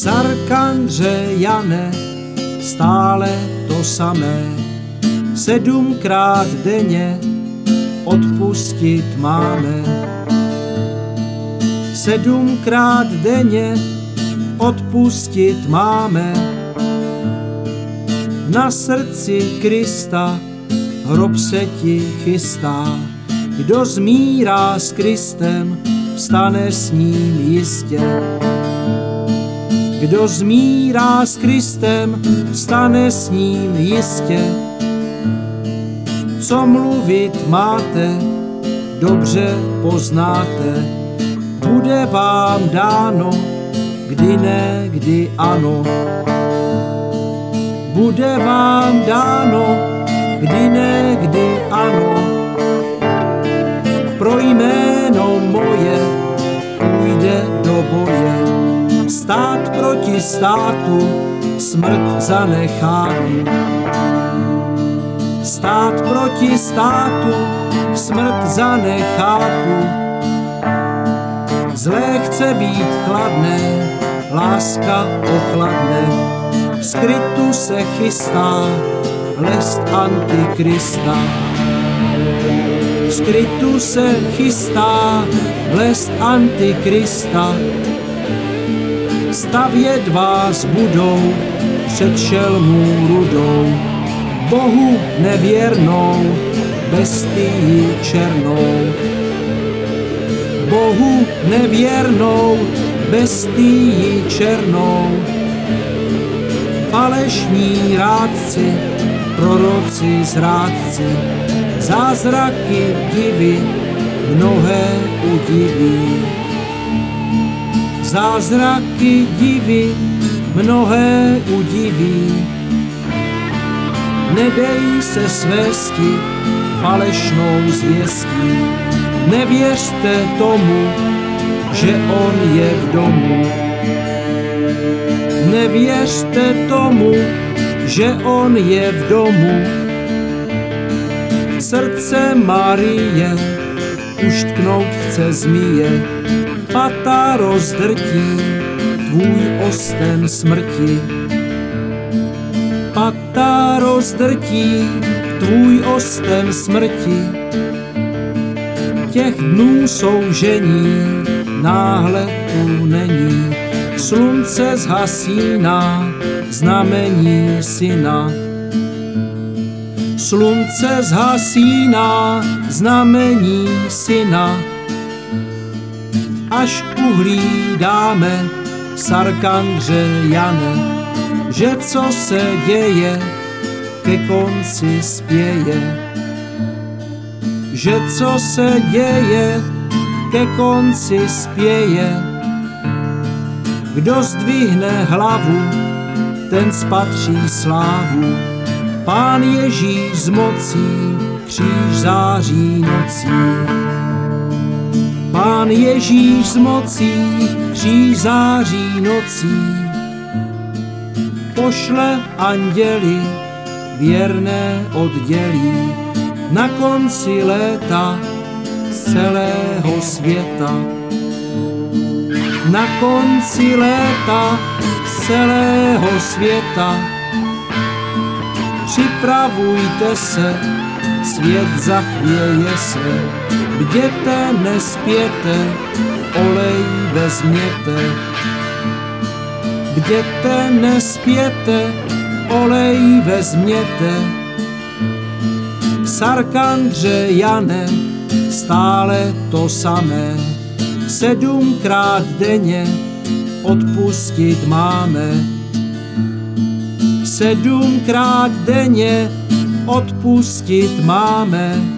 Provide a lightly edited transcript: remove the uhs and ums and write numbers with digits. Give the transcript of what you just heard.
Sarkandře Jane, stále to samé, 7krát denně odpustit máme. 7krát denně odpustit máme. Na srdci Krista hrob se ti chystá. Kdo zmírá s Kristem, vstane s ním jistě. Kdo zmírá s Kristem, vstane s ním jistě. Co mluvit máte, dobře poznáte. Bude vám dáno, kdy ne, kdy ano. Bude vám dáno, kdy ne, kdy ano. Pro jméno moje půjde do boje. Stát proti státu, smrt zanechá. Stát proti státu, smrt zanechá. Zlé chce být kladné, láska ochladne. V skrytu se chystá lest Antikrista. V skrytu se chystá lest Antikrista. Stavět vás budou před šelmů rudou, Bohu nevěrnou, bestii černou. Bohu nevěrnou, bestii černou. Falešní rádci, proroci zrádci, zázraky divy mnohé udiví. Zázraky divy mnohé udiví. Nedej se svesti falešnou zvěstí. Nevěřte tomu, že on je v domu. Nevěřte tomu, že on je v domu. Srdce Marie už tknout chce zmije. Pata rozdrtí tvůj osten smrti. Pata rozdrtí tvůj osten smrti. Těch dnů soužení náhle tu není. Slunce zhasíná znamení syna. Slunce zhasíná znamení syna. Až uhlídáme, Sarkandře Jane, že co se děje, ke konci spěje. Že co se děje, ke konci spěje. Kdo zdvihne hlavu, ten spatří slávu. Pán Ježíš s mocí, kříž září nocí. Pán Ježíš s mocí, kříž září nocí. Pošle anděli, věrné oddělí. Na konci léta z celého světa. Na konci léta z celého světa. Připravujte se, svět zachvěje se. Bděte, nespěte, olej vezměte. Bděte, nespěte, olej vezměte. Sarkandře Jane, stále to samé, 7krát denně odpustit máme. 7krát denně odpustit máme.